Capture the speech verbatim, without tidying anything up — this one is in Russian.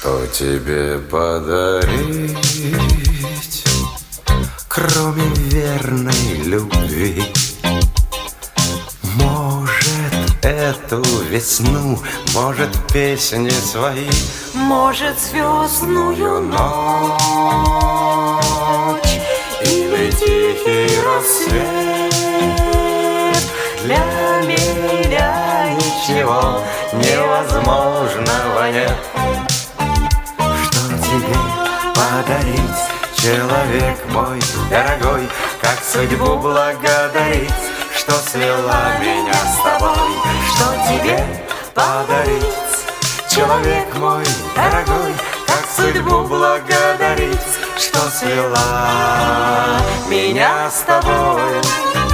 Что тебе подарить, кроме верной любви? Может, эту весну, может, песни свои, может, звездную ночь или тихий рассвет. Для меня ничего невозможного нет. Что тебе подарить, человек мой дорогой? Как судьбу благодарить, что свела меня с тобой? Что тебе Подарить, человек мой дорогой? Как судьбу благодарить, что свела меня с тобой?